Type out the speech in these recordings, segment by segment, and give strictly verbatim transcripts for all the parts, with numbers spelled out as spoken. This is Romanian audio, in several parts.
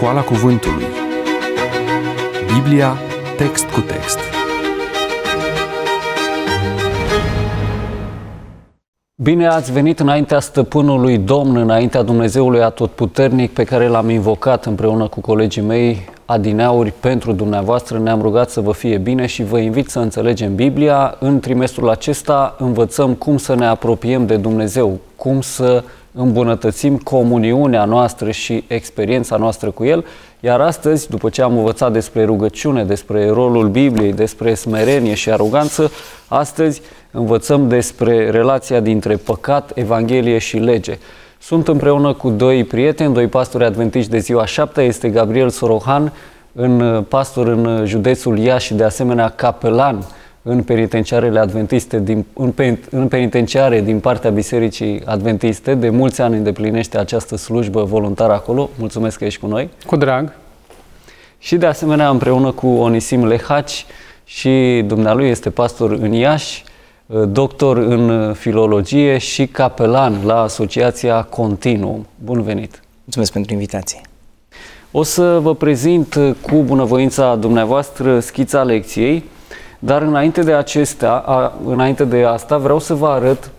Școala Cuvântului. Biblia, text cu text. Bine ați venit înaintea Stăpânului Domn, înaintea Dumnezeului Atotputernic, pe care l-am invocat împreună cu colegii mei adineauri pentru dumneavoastră. Ne-am rugat să vă fie bine și vă invit să înțelegem Biblia. În trimestrul acesta învățăm cum să ne apropiem de Dumnezeu, cum să îmbunătățim comuniunea noastră și experiența noastră cu El. Iar astăzi, după ce am învățat despre rugăciune, despre rolul Bibliei, despre smerenie și aroganță, astăzi învățăm despre relația dintre păcat, Evanghelie și lege. Sunt împreună cu doi prieteni, doi pastori adventiști de ziua șaptea, este Gabriel Sorohan, în pastor în județul Iași și de asemenea capelan în penitenciarele adventiste, din, în, în penitenciare din partea Bisericii Adventiste. De mulți ani îndeplinește această slujbă voluntară acolo. Mulțumesc că ești cu noi. Cu drag. Și de asemenea împreună cu Onisim Lehaci, și dumnealui este pastor în Iași, doctor în filologie și capelan la Asociația Continuum. Bun venit! Mulțumesc pentru invitație! O să vă prezint cu bunăvoința dumneavoastră schița lecției, dar înainte de acestea, a, înainte de asta, vreau să vă arăt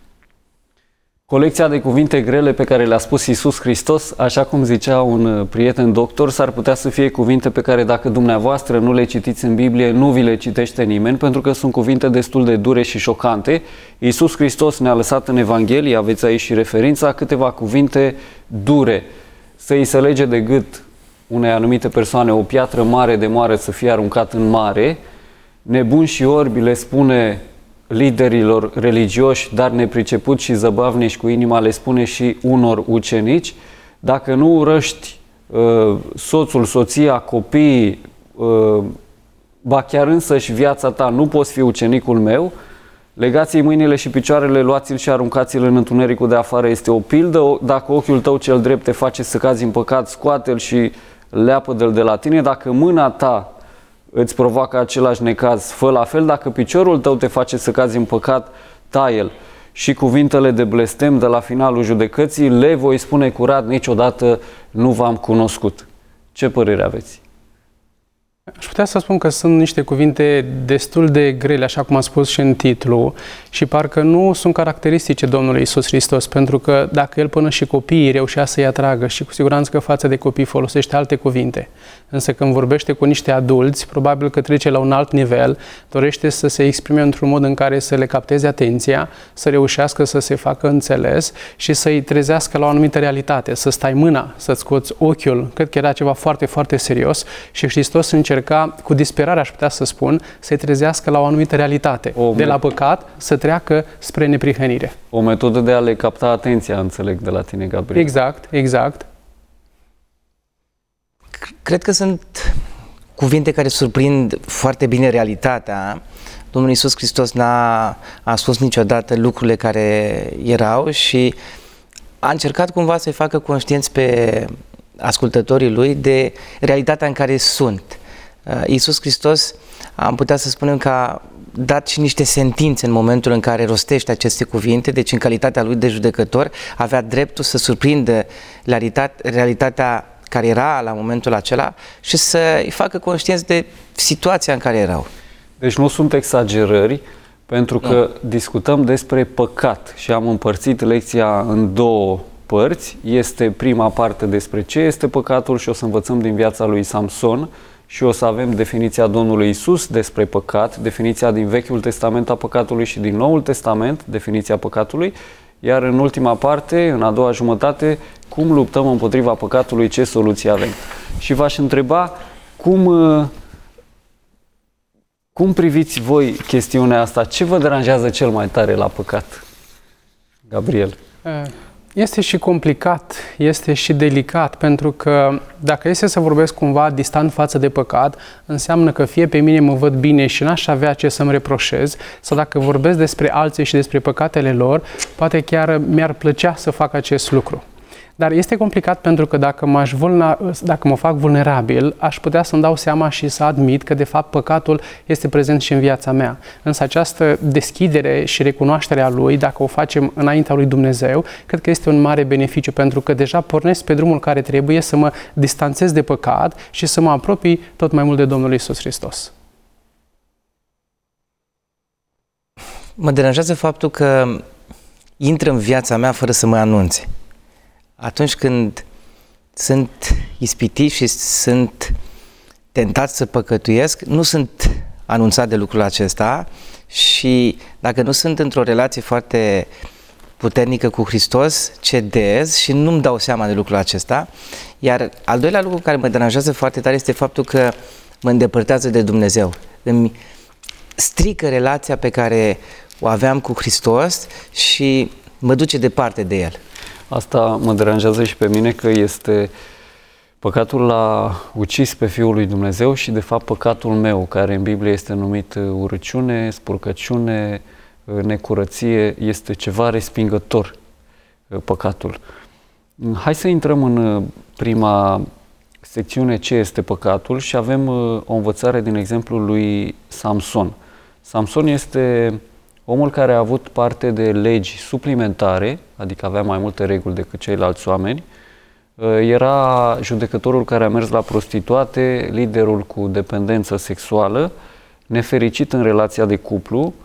colecția de cuvinte grele pe care le-a spus Iisus Hristos. Așa cum zicea un prieten doctor, s-ar putea să fie cuvinte pe care dacă dumneavoastră nu le citiți în Biblie, nu vi le citește nimeni, pentru că sunt cuvinte destul de dure și șocante. Iisus Hristos ne-a lăsat în Evanghelie, aveți aici și referința, câteva cuvinte dure. Să-i se lege de gât unei anumite persoane o piatră mare de moară să fie aruncat în mare. Nebuni și orbi le spune liderilor religioși, dar nepricepuți și zăbavnici cu inima, le spune și unor ucenici: dacă nu urăști uh, soțul, soția, copiii, uh, ba chiar însăși viața ta, nu poți fi ucenicul meu. Legați-i mâinile și picioarele, luați-l și aruncați-l în întunericul de afară. Este o pildă. Dacă ochiul tău cel drept te face să cazi în păcat, scoate-l și leapă-l de la tine. Dacă mâna ta îți provoacă același necaz, fă la fel. Dacă piciorul tău te face să cazi în păcat, taie-l. Și cuvintele de blestem de la finalul judecății le voi spune curat: niciodată nu v-am cunoscut. Ce părere aveți? Aș putea să spun că sunt niște cuvinte destul de grele, așa cum am spus și în titlu, și parcă nu sunt caracteristice Domnului Iisus Hristos, pentru că dacă El până și copiii reușea să-i atragă, și cu siguranță că față de copii folosește alte cuvinte, însă când vorbește cu niște adulți, probabil că trece la un alt nivel, dorește să se exprime într-un mod în care să le capteze atenția, să reușească să se facă înțeles și să-i trezească la o anumită realitate, să stai mâna, să-ți scoți ochiul. Cred că era ceva foarte, foarte serios și Hristos încerca încerca, cu disperare aș putea să spun, să-i trezească la o anumită realitate. O de la păcat să treacă spre neprihănire. O metodă de a le capta atenția, înțeleg, de la tine, Gabriel. Exact, exact. Cred că sunt cuvinte care surprind foarte bine realitatea. Domnul Iisus Hristos n-a a spus niciodată lucrurile care erau și a încercat cumva să-i facă conștienți pe ascultătorii Lui de realitatea în care sunt. Iisus Hristos, am putea să spunem că a dat și niște sentințe în momentul în care rostește aceste cuvinte, deci în calitatea Lui de judecător avea dreptul să surprindă realitatea care era la momentul acela și să-i facă conștienți de situația în care erau. Deci nu sunt exagerări, pentru că nu. Discutăm despre păcat și am împărțit lecția în două părți. Este prima parte despre ce este păcatul și o să învățăm din viața lui Samson și o să avem definiția Domnului Iisus despre păcat, definiția din Vechiul Testament a păcatului și din Noul Testament, definiția păcatului, iar în ultima parte, în a doua jumătate, cum luptăm împotriva păcatului, ce soluții avem. Și v-aș întreba cum, cum priviți voi chestiunea asta? Ce vă deranjează cel mai tare la păcat? Gabriel. Este și complicat, este și delicat, pentru că dacă este să vorbesc cumva distant față de păcat, înseamnă că fie pe mine mă văd bine și n-aș avea ce să-mi reproșez, sau dacă vorbesc despre alții și despre păcatele lor, poate chiar mi-ar plăcea să fac acest lucru. Dar este complicat pentru că dacă, m-aș vulna, dacă mă fac vulnerabil, aș putea să-mi dau seama și să admit că de fapt păcatul este prezent și în viața mea. Însă această deschidere și recunoaștere a lui, dacă o facem înaintea lui Dumnezeu, cred că este un mare beneficiu, pentru că deja pornesc pe drumul care trebuie să mă distanțez de păcat și să mă apropii tot mai mult de Domnul Iisus Hristos. Mă deranjează faptul că intră în viața mea fără să mă anunțe. Atunci când sunt ispitit și sunt tentat să păcătuiesc, nu sunt anunțat de lucrul acesta și dacă nu sunt într-o relație foarte puternică cu Hristos, cedez și nu-mi dau seama de lucrul acesta. Iar al doilea lucru care mă deranjează foarte tare este faptul că mă îndepărtează de Dumnezeu. Îmi strică relația pe care o aveam cu Hristos și mă duce departe de El. Asta mă deranjează și pe mine, că este păcatul l-a ucis pe Fiul lui Dumnezeu și de fapt păcatul meu, care în Biblie este numit urăciune, spurcăciune, necurăție, este ceva respingător, păcatul. Hai să intrăm în prima secțiune, ce este păcatul, și avem o învățare din exemplul lui Samson. Samson este omul care a avut parte de legi suplimentare, adică avea mai multe reguli decât ceilalți oameni. Era judecătorul care a mers la prostituate, liderul cu dependență sexuală, nefericit în relația de cuplu,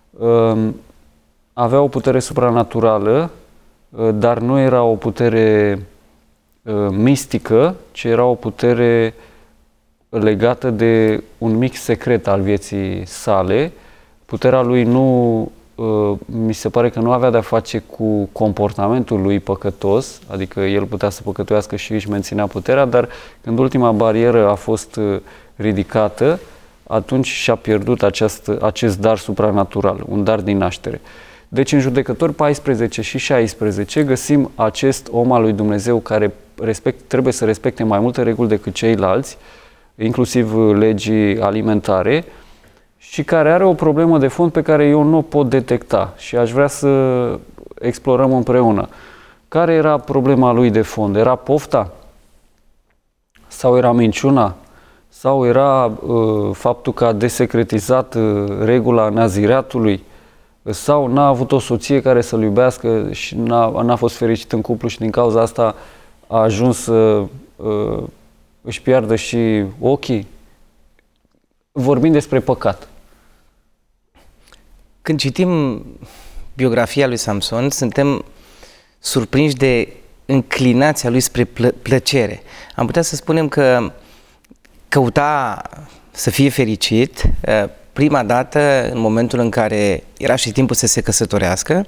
avea o putere supranaturală, dar nu era o putere mistică, ci era o putere legată de un mic secret al vieții sale. Puterea lui nu, mi se pare că nu avea de-a face cu comportamentul lui păcătos, adică el putea să păcătuiască și își menținea puterea, dar când ultima barieră a fost ridicată, atunci și-a pierdut acest, acest dar supranatural, un dar din naștere. Deci în Judecători paisprezece și șaisprezece găsim acest om al lui Dumnezeu care respect, trebuie să respecte mai multe reguli decât ceilalți, inclusiv legii alimentare, și care are o problemă de fond pe care eu nu o pot detecta și aș vrea să explorăm împreună. Care era problema lui de fond? Era pofta? Sau era minciuna? Sau era uh, faptul că a desecretizat uh, regula nazireatului? Sau n-a avut o soție care să-l iubească și n-a, n-a fost fericit în cuplu și din cauza asta a ajuns să uh, își piardă și ochii? Vorbim despre păcat. Când citim biografia lui Samson, suntem surprinși de înclinația lui spre plă- plăcere. Am putea să spunem că căuta să fie fericit prima dată în momentul în care era și timpul să se căsătorească.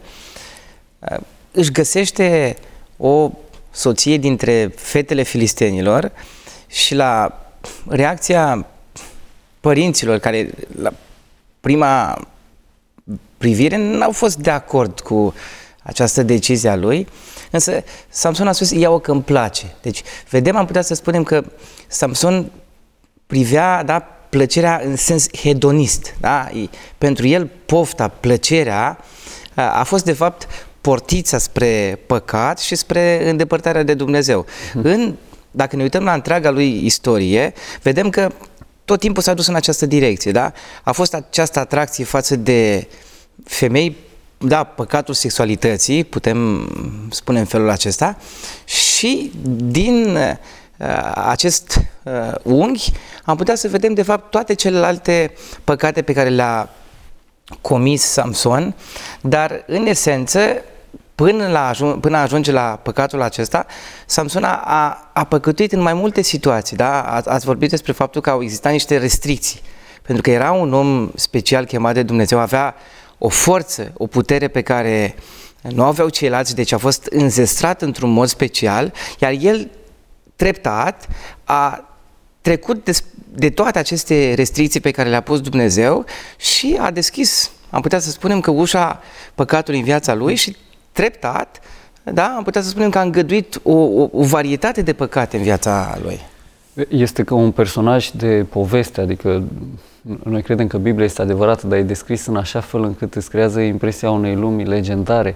Își găsește o soție dintre fetele filistenilor și la reacția părinților care la prima privire n-au fost de acord cu această decizie a lui, însă Samson a spus, ia-o că îmi place. Deci, vedem, am putea să spunem că Samson privea, da, plăcerea în sens hedonist. Da? Pentru el, pofta, plăcerea a fost, de fapt, portița spre păcat și spre îndepărtarea de Dumnezeu. Hmm. În, dacă ne uităm la întreaga lui istorie, vedem că tot timpul s-a dus în această direcție, da? A fost această atracție față de femei, da, păcatul sexualității, putem spune în felul acesta, și din uh, acest uh, unghi am putea să vedem, de fapt, toate celelalte păcate pe care le-a comis Samson, dar, în esență, Până, la ajun- până ajunge la păcatul acesta, Samson a, a, a păcătuit în mai multe situații. Da? A, ați vorbit despre faptul că au existat niște restricții. Pentru că era un om special chemat de Dumnezeu, avea o forță, o putere pe care nu aveau ceilalți, deci a fost înzestrat într-un mod special, iar el, treptat, a trecut de, de toate aceste restricții pe care le-a pus Dumnezeu și a deschis, am putea să spunem, că ușa păcatului în viața lui și treptat, da, am putea să spunem că a îngăduit o, o, o varietate de păcate în viața lui. Este ca un personaj de poveste, adică noi credem că Biblia este adevărată, dar e descris în așa fel încât îți creează impresia unei lumi legendare.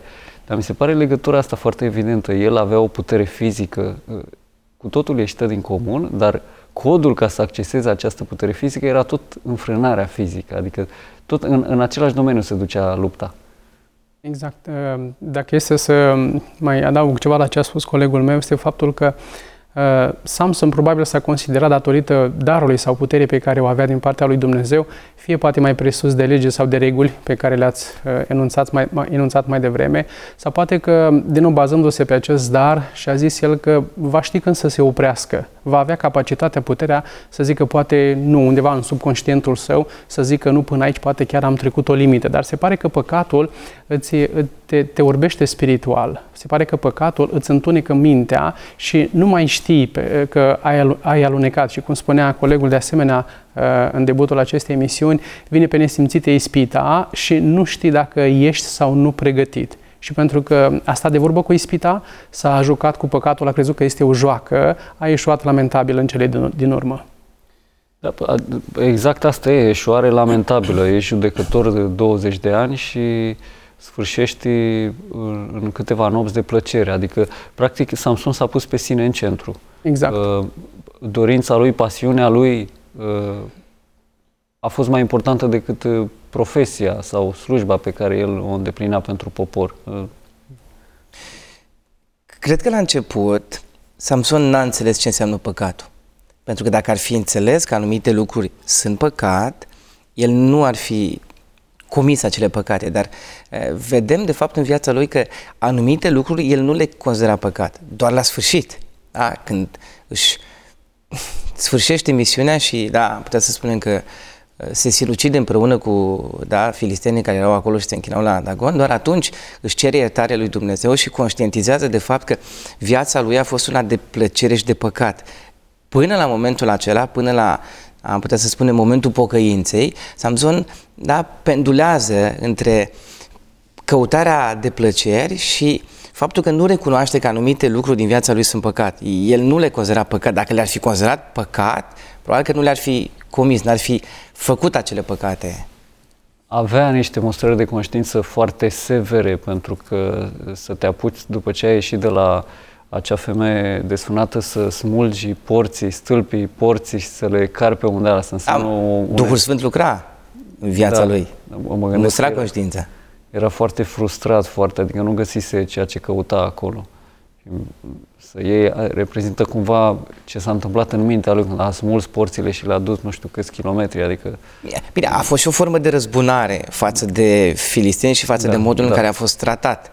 Dar mi se pare legătura asta foarte evidentă. El avea o putere fizică, cu totul ieșită din comun, dar codul ca să acceseze această putere fizică era tot înfrânarea fizică, adică tot în, în același domeniu se ducea lupta. Exact. Dacă este să mai adaug ceva la ce a spus colegul meu, este faptul că Uh, Samson probabil s-a considerat, datorită darului sau puterii pe care o avea din partea lui Dumnezeu, fie poate mai presus de lege sau de reguli pe care le-ați uh, enunțat, mai, mai, enunțat mai devreme, sau poate că, din nou bazându-se pe acest dar, și-a zis el că va ști când să se oprească, va avea capacitatea, puterea să zică poate nu, undeva în subconștientul său, să zică nu, până aici poate chiar am trecut o limită, dar se pare că păcatul îți, te, te orbește spiritual, se pare că păcatul îți întunecă mintea și nu mai știi pe, că ai, ai alunecat. Și cum spunea colegul de asemenea în debutul acestei emisiuni, vine pe nesimțite ispita și nu știi dacă ești sau nu pregătit. Și pentru că a stat de vorbă cu ispita, s-a jucat cu păcatul, a crezut că este o joacă, a ieșuat lamentabil în cele din, din urmă. Da, exact asta e, eșuare lamentabilă. Ești judecător de douăzeci de ani și sfârșești în câteva nopți de plăcere. Adică, practic, Samson s-a pus pe sine în centru. Exact. Dorința lui, pasiunea lui a fost mai importantă decât profesia sau slujba pe care el o îndeplinea pentru popor. Cred că la început Samson n-a înțeles ce înseamnă păcatul. Pentru că dacă ar fi înțeles că anumite lucruri sunt păcat, el nu ar fi comis acele păcate. Dar vedem de fapt în viața lui că anumite lucruri el nu le considera păcat. Doar la sfârșit, da? Când își sfârșește misiunea și, da, putea să spunem că se silucide împreună cu, da, filistenii care erau acolo și se închinau la Dagon, doar atunci își cere iertarea lui Dumnezeu și conștientizează de fapt că viața lui a fost una de plăcere și de păcat. Până la momentul acela, până la, am putea să spunem, momentul pocăinței, Samson, da, pendulează între căutarea de plăceri și faptul că nu recunoaște că anumite lucruri din viața lui sunt păcat. El nu le considera păcat. Dacă le-ar fi considerat păcat, probabil că nu le-ar fi comis, n-ar fi făcut acele păcate. Avea niște mostrări de conștiință foarte severe, pentru că să te apuci după ce ai ieșit de la acea femeie desfrânată să smulgi porții, stâlpii, porții și să le cari pe undeva, să înseamnă o... Duhul Sfânt lucra în viața da, lui, mă mustra conștiința. Era foarte frustrat, foarte, adică nu găsise ceea ce căuta acolo. Să iei, reprezintă cumva ce s-a întâmplat în mintea lui când a smuls porțile și le-a dus nu știu câți kilometri, adică... Bine, a fost și o formă de răzbunare față de filisteni și față da, de modul da. în care a fost tratat.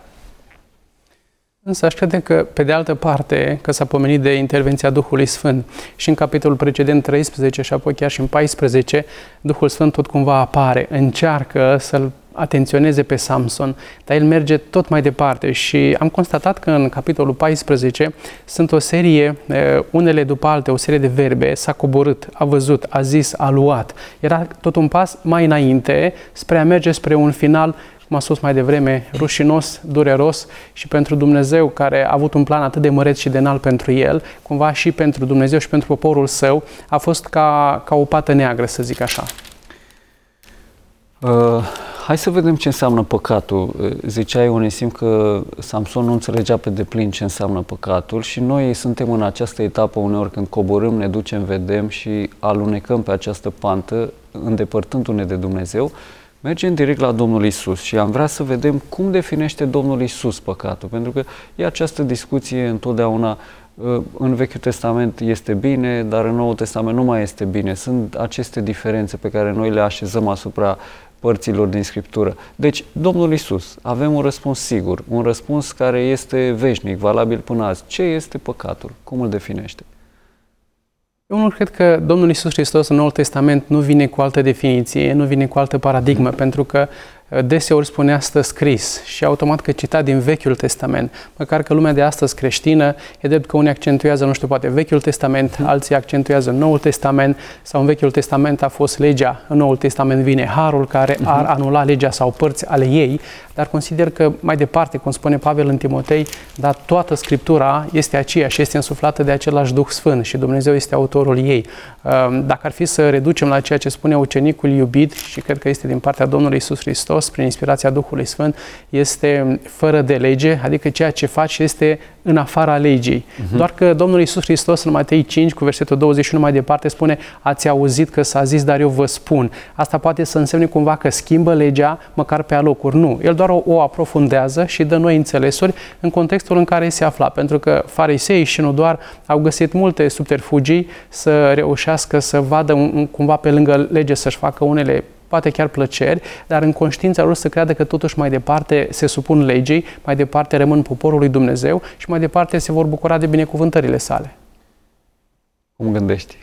Însă aș crede că, pe de altă parte, că s-a pomenit de intervenția Duhului Sfânt și în capitolul precedent treisprezece și apoi chiar și în paisprezece, Duhul Sfânt tot cumva apare, încearcă să-l atenționeze pe Samson, dar el merge tot mai departe și am constatat că în capitolul paisprezece sunt o serie, unele după alte, o serie de verbe, s-a coborât, a văzut, a zis, a luat. Era tot un pas mai înainte spre a merge spre un final, cum a spus mai devreme, rușinos, dureros și pentru Dumnezeu, care a avut un plan atât de măreț și de înalt pentru el, cumva și pentru Dumnezeu și pentru poporul său, a fost ca, ca o pată neagră, să zic așa. Uh, hai să vedem ce înseamnă păcatul. Ziceai, Onesim, că Samson nu înțelegea pe deplin ce înseamnă păcatul și noi suntem în această etapă uneori când coborâm, ne ducem, vedem și alunecăm pe această pantă, îndepărtându-ne de Dumnezeu, mergem direct la Domnul Iisus și am vrea să vedem cum definește Domnul Iisus păcatul, pentru că e această discuție întotdeauna. În Vechiul Testament este bine, dar în Noul Testament nu mai este bine. Sunt aceste diferențe pe care noi le așezăm asupra părților din Scriptură. Deci, Domnul Iisus, avem un răspuns sigur, un răspuns care este veșnic, valabil până azi. Ce este păcatul? Cum îl definește? Eu nu cred că Domnul Iisus Hristos în Noul Testament nu vine cu altă definiție, nu vine cu altă paradigmă, pentru că deseori spunea stă scris și automat că cita din Vechiul Testament. Măcar că lumea de astăzi creștină, e drept că unii accentuează, nu știu, poate Vechiul Testament, alții accentuează Noul Testament, sau în Vechiul Testament a fost legea, în Noul Testament vine harul care ar anula legea sau părți ale ei, dar consider că mai departe, cum spune Pavel în Timotei, dar toată Scriptura este aceeași și este însuflată de același Duh Sfânt și Dumnezeu este autorul ei. Dacă ar fi să reducem la ceea ce spune ucenicul iubit, și cred că este din partea Domnului Iisus Hristos, Hristos, prin inspirația Duhului Sfânt, este fără de lege, adică ceea ce faci este în afara legii. Uh-huh. Doar că Domnul Iisus Hristos în Matei cinci, cu versetul douăzeci și unu mai departe, spune: ați auzit că s-a zis, dar eu vă spun. Asta poate să însemne cumva că schimbă legea, măcar pe alocuri. Nu. El doar o, o aprofundează și dă noi înțelesuri în contextul în care se afla. Pentru că fariseii și nu doar au găsit multe subterfugii să reușească să vadă un, cumva pe lângă lege să-și facă unele poate chiar plăceri, dar în conștiința lor să creadă că totuși mai departe se supun legii, mai departe rămân poporul lui Dumnezeu și mai departe se vor bucura de binecuvântările sale. Cum gândești?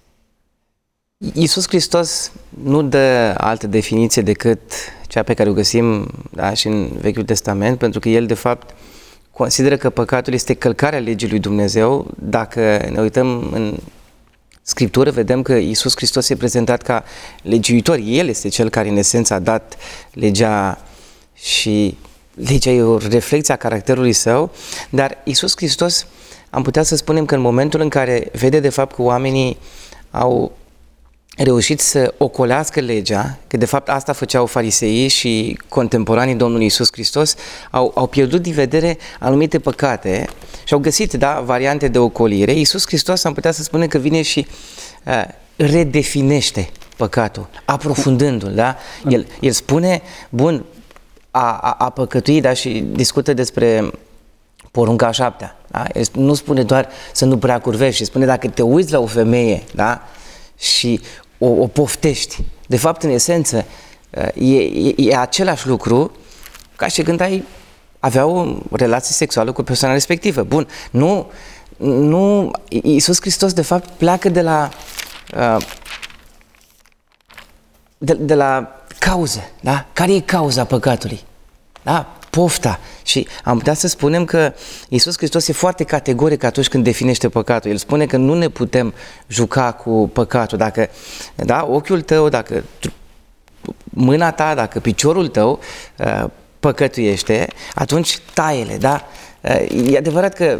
Iisus Hristos nu dă altă definiție decât cea pe care o găsim, da, și în Vechiul Testament, pentru că El, de fapt, consideră că păcatul este călcarea legii lui Dumnezeu. Dacă ne uităm în Scriptură, vedem că Iisus Hristos e prezentat ca legiuitor. El este Cel care, în esență, a dat legea și legea e o reflecție a caracterului Său, dar Iisus Hristos, am putea să spunem că în momentul în care vede, de fapt, că oamenii au reușit să ocolească legea, că de fapt asta făceau fariseii și contemporanii Domnului Iisus Hristos, au, au pierdut din vedere anumite păcate și au găsit, da, variante de ocolire. Iisus Hristos, am putea să spunem că vine și uh, redefinește păcatul, aprofundându-l, da? El, el spune, bun, a, a, a păcătui, da, și discută despre porunca a șaptea, da? El nu spune doar să nu prea curvești, spune dacă te uiți la o femeie, da, și o, o poftești. De fapt, în esență, e, e, e același lucru ca și când ai avea o relație sexuală cu persoana respectivă. Bun, nu, nu, Iisus Hristos, de fapt, pleacă de la de, de la cauză, da? Care e cauza păcatului? Da? Pofta. Și am putea să spunem că Iisus Hristos e foarte categoric atunci când definește păcatul. El spune că nu ne putem juca cu păcatul. Dacă, da, ochiul tău, dacă mâna ta, dacă piciorul tău uh, păcătuiește, atunci taie-le, da? Uh, e adevărat că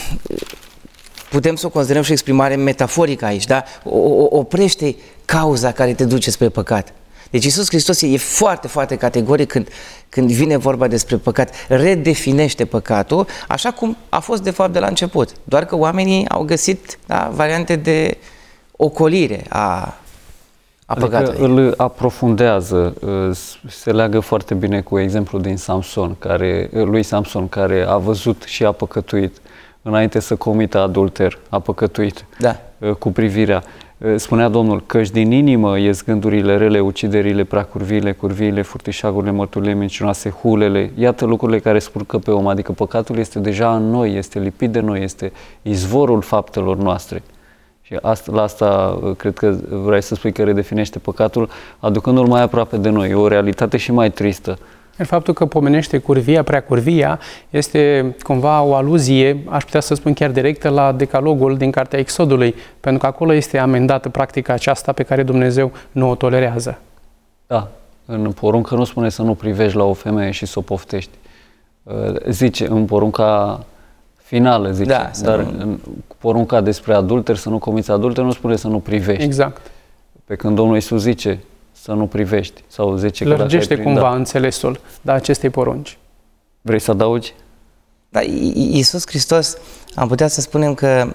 putem să o considerăm și o exprimare metaforică aici, da? O, o, oprește cauza care te duce spre păcat. Deci Iisus Hristos e foarte, foarte categoric când, când vine vorba despre păcat. Redefinește păcatul așa cum a fost de fapt de la început. Doar că oamenii au găsit, da, variante de ocolire a, a păcatului. Adică îl aprofundează, se leagă foarte bine cu exemplul din Samson, care, lui Samson, care a văzut și a păcătuit. Înainte să comită adulter, a păcătuit, da, cu privirea. Spunea Domnul, căci din inimă ies gândurile rele, uciderile, preacurviile, curviile, furtișagurile, mărturile mincinoase, hulele. Iată lucrurile care spurcă pe om, adică păcatul este deja în noi, este lipit de noi, este izvorul faptelor noastre. Și asta, la asta cred că vrei să spui că redefinește păcatul, aducându-l mai aproape de noi. E o realitate și mai tristă. Faptul că pomenește curvia, preacurvia, este cumva o aluzie, aș putea să spun chiar directă, la decalogul din Cartea Exodului, pentru că acolo este amendată practica aceasta pe care Dumnezeu nu o tolerează. Da, în poruncă nu spune să nu privești la o femeie și să o poftești. Zice, în porunca finală, zice, da, dar nu... în porunca despre adulter, să nu comiți adulter, nu spune să nu privești. Exact. Pe când Domnul Iisus zice să nu privești, sau zice că lărgește dacă ai cumva da. înțelesul, da, acestei porunci. Vrei să adaugi? Da, Iisus Hristos, am putea să spunem că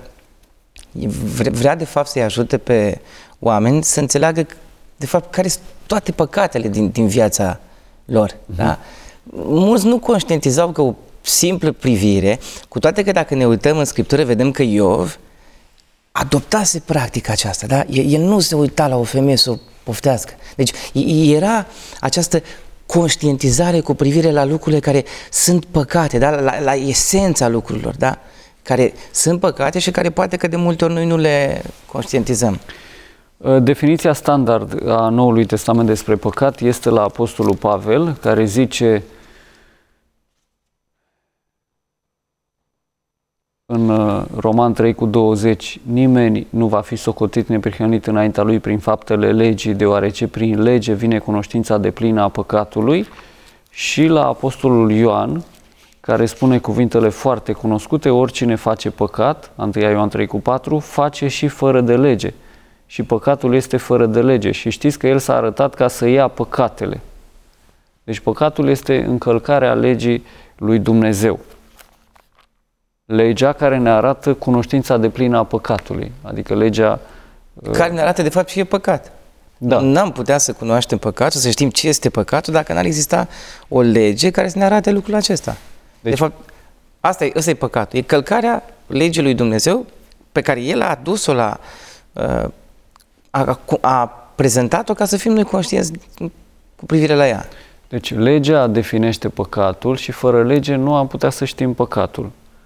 vrea de fapt să-i ajute pe oameni să înțeleagă de fapt care sunt toate păcatele din, din viața lor. Uh-huh. Da? Mulți nu conștientizau că o simplă privire, cu toate că dacă ne uităm în Scriptură vedem că Iov adoptase practica aceasta, da? El, el nu se uita la o femeie să o poftească. Deci era această conștientizare cu privire la lucrurile care sunt păcate, da? la, la esența lucrurilor, da? Care sunt păcate și care poate că de multe ori noi nu le conștientizăm. Definiția standard a Noului Testament despre păcat este la Apostolul Pavel, care zice în Roman trei cu douăzeci, nimeni nu va fi socotit neprihănit înaintea lui prin faptele legii, deoarece prin lege vine cunoștința deplină a păcatului, și la Apostolul Ioan, care spune cuvintele foarte cunoscute, oricine face păcat, unu Ioan trei cu patru, face și fără de lege. Și păcatul este fără de lege. Și știți că el s-a arătat ca să ia păcatele. Deci păcatul este încălcarea legii lui Dumnezeu. Legea care ne arată cunoștința deplină a păcatului, adică legea... Care ne arată de fapt ce e păcat. Da. N-am putea să cunoaștem păcatul, să știm ce este păcatul, dacă n-ar exista o lege care să ne arate lucrul acesta. Deci, de fapt, asta e, asta e păcatul. E călcarea legii lui Dumnezeu pe care El a adus-o la... a, a prezentat-o ca să fim noi conștienți cu privire la ea. Deci legea definește păcatul și fără lege nu am putea să știm păcatul.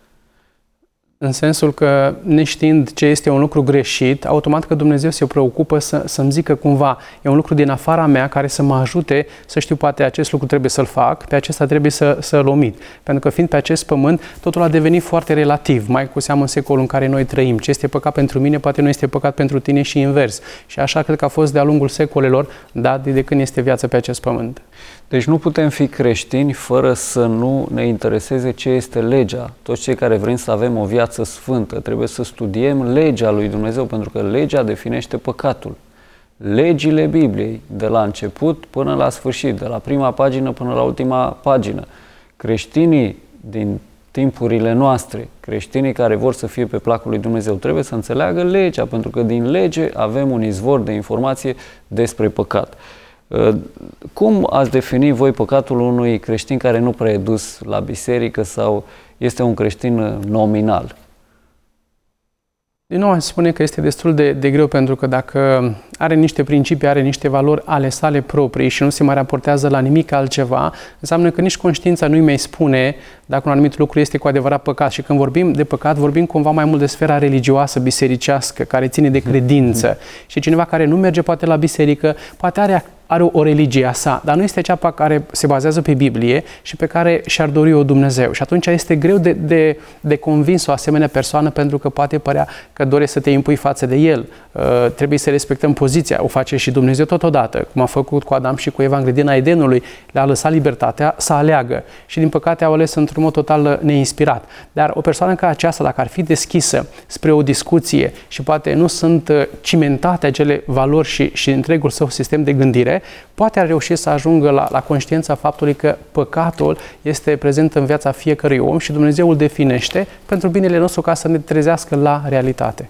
În sensul că, neștiind ce este un lucru greșit, automat că Dumnezeu se preocupă să, să-mi zică cumva, e un lucru din afara mea care să mă ajute să știu, poate acest lucru trebuie să-l fac, pe acesta trebuie să, să-l omit. Pentru că fiind pe acest pământ, totul a devenit foarte relativ, mai cu seamă în secolul în care noi trăim. Ce este păcat pentru mine, poate nu este păcat pentru tine și invers. Și așa cred că a fost de-a lungul secolelor, da, de, de când este viață pe acest pământ. Deci nu putem fi creștini fără să nu ne intereseze ce este legea. Toți cei care vrem să avem o viață sfântă, trebuie să studiem legea lui Dumnezeu, pentru că legea definește păcatul. Legile Bibliei, de la început până la sfârșit, de la prima pagină până la ultima pagină. Creștinii din timpurile noastre, creștinii care vor să fie pe placul lui Dumnezeu, trebuie să înțeleagă legea, pentru că din lege avem un izvor de informație despre păcat. Cum ați defini voi păcatul unui creștin care nu prea e dus la biserică sau este un creștin nominal? Din nou, aș spune că este destul de, de greu, pentru că dacă are niște principii, are niște valori ale sale proprii și nu se mai raportează la nimic altceva, înseamnă că nici conștiința nu-i mai spune dacă un anumit lucru este cu adevărat păcat. Și când vorbim de păcat, vorbim cumva mai mult de sfera religioasă, bisericească, care ține de credință. Și cineva care nu merge poate la biserică, poate are are o religie a sa, dar nu este cea pe care se bazează pe Biblie și pe care și-ar dori-o Dumnezeu. Și atunci este greu de, de, de convins o asemenea persoană, pentru că poate părea că dorește să te impui față de el. Uh, trebuie să respectăm poziția, o face și Dumnezeu totodată, cum a făcut cu Adam și cu Eva în grădina Edenului, le-a lăsat libertatea să aleagă. Și din păcate au ales într-un mod total neinspirat. Dar o persoană ca aceasta, dacă ar fi deschisă spre o discuție și poate nu sunt cimentate acele valori și, și întregul său sistem de gândire, poate ar reuși să ajungă la, la conștiința faptului că păcatul este prezent în viața fiecărui om și Dumnezeu îl definește pentru binele nostru, ca să ne trezească la realitate.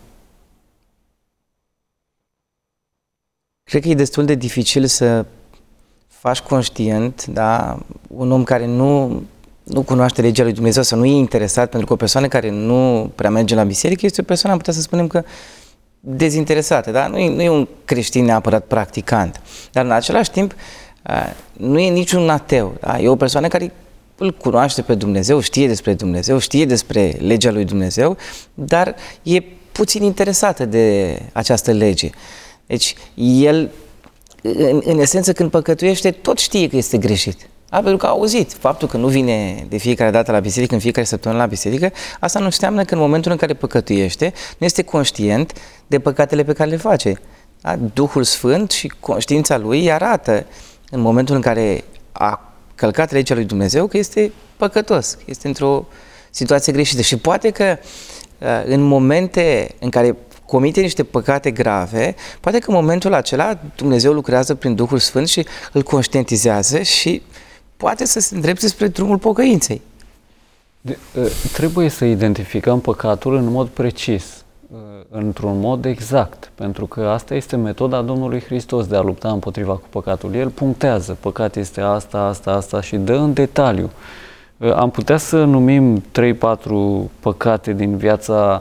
Cred că e destul de dificil să faci conștient, da, un om care nu, nu cunoaște legea lui Dumnezeu, să nu e interesat, pentru că o persoană care nu prea merge la biserică este o persoană, am putea să spunem că dezinteresată, da? Nu e, nu e un creștin neapărat practicant, dar în același timp nu e niciun ateu, da? E o persoană care îl cunoaște pe Dumnezeu, știe despre Dumnezeu, știe despre legea lui Dumnezeu, dar e puțin interesată de această lege. Deci el, în, în esență, când păcătuiește, tot știe că este greșit. A, pentru că a auzit faptul că nu vine de fiecare dată la biserică, în fiecare săptămână la biserică, asta nu înseamnă că în momentul în care păcătuiește, nu este conștient de păcatele pe care le face. Da? Duhul Sfânt și conștiința lui îi arată în momentul în care a călcat legea lui Dumnezeu că este păcătos, că este într-o situație greșită. Și poate că în momente în care comite niște păcate grave, poate că în momentul acela Dumnezeu lucrează prin Duhul Sfânt și îl conștientizează și poate să se îndrepte spre drumul pocăinței. De, trebuie să identificăm păcatul în mod precis, într-un mod exact, pentru că asta este metoda Domnului Hristos de a lupta împotriva cu păcatul. El punctează, păcat este asta, asta, asta și dă în detaliu. Am putea să numim trei patru păcate din viața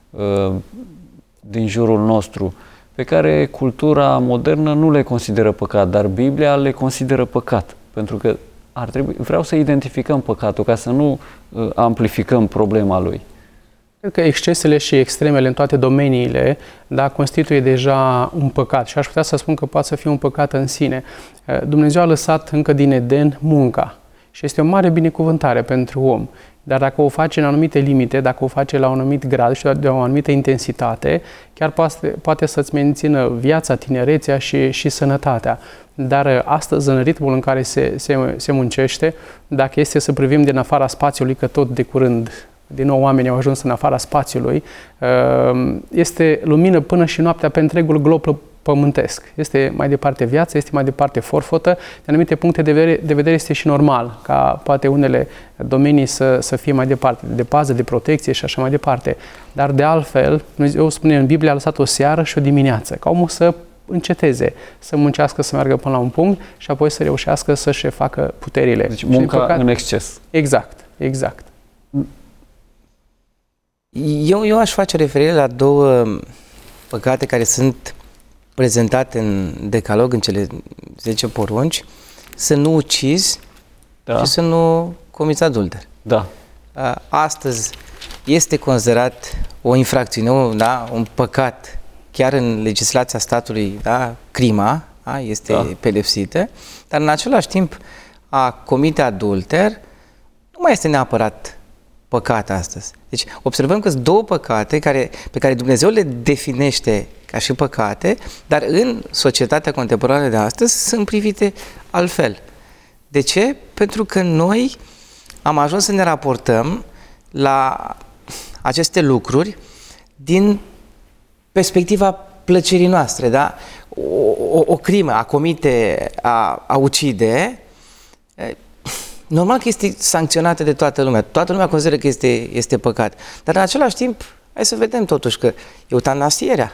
din jurul nostru, pe care cultura modernă nu le consideră păcat, dar Biblia le consideră păcat, pentru că ar trebui, vreau să identificăm păcatul ca să nu uh, amplificăm problema lui. Cred că excesele și extremele în toate domeniile, da, constituie deja un păcat și aș putea să spun că poate să fie un păcat în sine. Dumnezeu a lăsat încă din Eden munca și este o mare binecuvântare pentru om. Dar dacă o face în anumite limite, dacă o face la un anumit grad și de o anumită intensitate, chiar poate, poate să-ți mențină viața, tinerețea și, și sănătatea. Dar astăzi, în ritmul în care se, se, se muncește, dacă este să privim din afara spațiului, că tot de curând, din nou, oamenii au ajuns în afara spațiului, este lumină până și noaptea pe întregul glob pământesc. Este mai departe viață, este mai departe forfotă. De anumite puncte de vedere, de vedere este și normal ca poate unele domenii să, să fie mai departe, de pază, de protecție și așa mai departe. Dar de altfel, Dumnezeu spune în Biblie, a lăsat o seară și o dimineață, ca omul să înceteze, să muncească, să meargă până la un punct și apoi să reușească să-și facă puterile. Deci munca păcat, în exces. Exact, exact. Eu, eu aș face referire la două păcate care sunt prezentate în decalog, în cele zece porunci, să nu ucizi, da, și să nu comiți adulter. Da. Astăzi este considerat o infracțiune, da, un păcat, chiar în legislația statului, da, crima, da, este, da, pedepsită, dar în același timp a comite adulter nu mai este neapărat păcat astăzi. Deci observăm că sunt două păcate care, pe care Dumnezeu le definește ca și păcate, dar în societatea contemporană de astăzi sunt privite altfel. De ce? Pentru că noi am ajuns să ne raportăm la aceste lucruri din perspectiva plăcerii noastre, da? O, o, o crimă, a comite, a, a ucide, normal că este sancționată de toată lumea. Toată lumea consideră că este, este păcat. Dar în același timp, hai să vedem totuși că eutanasierea,